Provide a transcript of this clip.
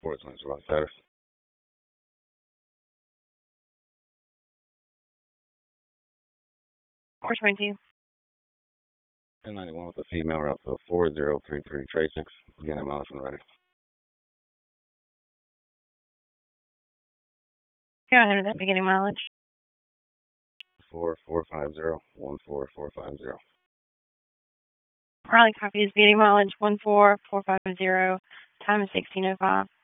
Sports Lines about status. 422. 1091 with a female route to 4033 Trace 6. Again, I'm Allison ready. Go ahead with that beginning mileage. 14450, 14450. Riley copies beginning mileage 14450. Time is 16:05.